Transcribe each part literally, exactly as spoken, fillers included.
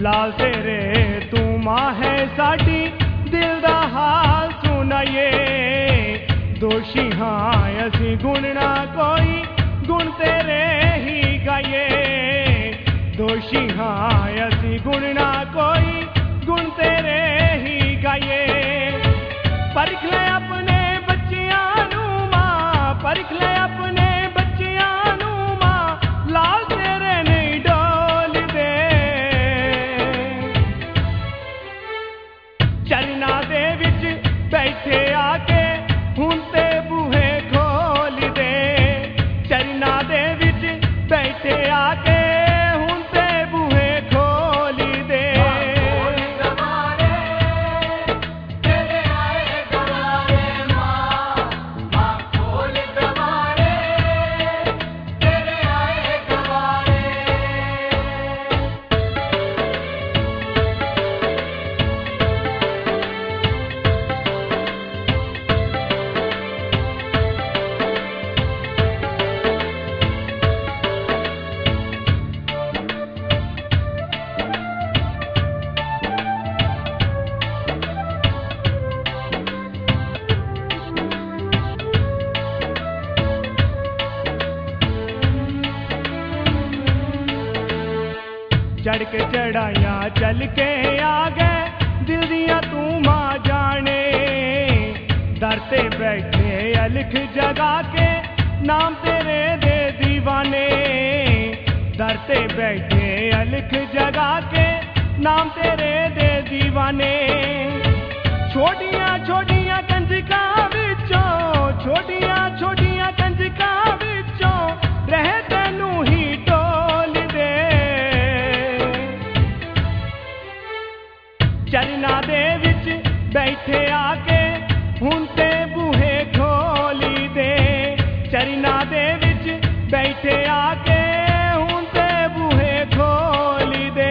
लाल तेरे तू मां है साडी दिल दा हाल सुनाइए दोषी हाँ असी गुण ना कोई गुण तेरे ही गाइए दोषी हाँ असी गुण ना कोई गुण तेरे ही गाइए परख ले अपने बच्चियां नू मां परख ले अपने बच्चियां नू मां लाल तेरे नहीं डोल दे चरना दे विच बैठे आके हुण ते बूहे खोल दे चरना दे विच बैठे आके हुण ते बूहे खोल दे चढ़ के चढ़ाइया चल के आ गए दिल दिया तू मां जाने दर ते बैठे अलख जगा के नाम तेरे दे दीवाने दर ते बैठे अलख जगा के नाम तेरे दे दीवाने छोटियां छोटियां कंजका विचों छोटियां छोटियां कंजका विचों रह तैनू ही टोल दे चरना दे विच बैठे आके हुण ते बूहे खोली दे चरना दे विच बैठे आके हुण ते बूहे खोली दे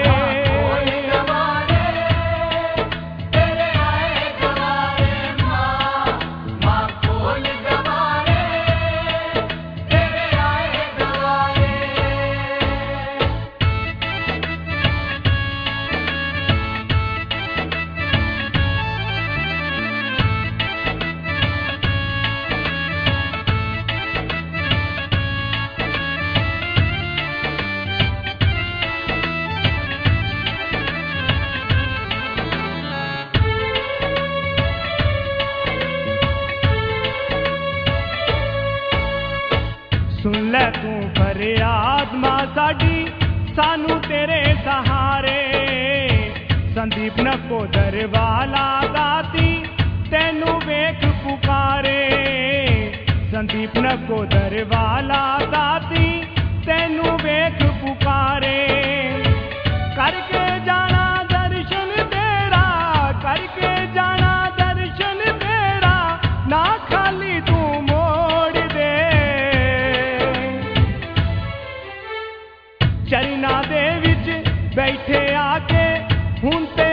सुन ले तू फरियाद मां साडी सानू तेरे सहारे संदीप नकोदर वाला दाती तेनू वेख पुकारे संदीप नकोदर वाला दाती तेनू वेख पुकारे करके जाना दर्शन तेरा करके जाना दर्शन तेरा ना खाली तू मोड़ दे चरना दे विच बैठे आके हुण ते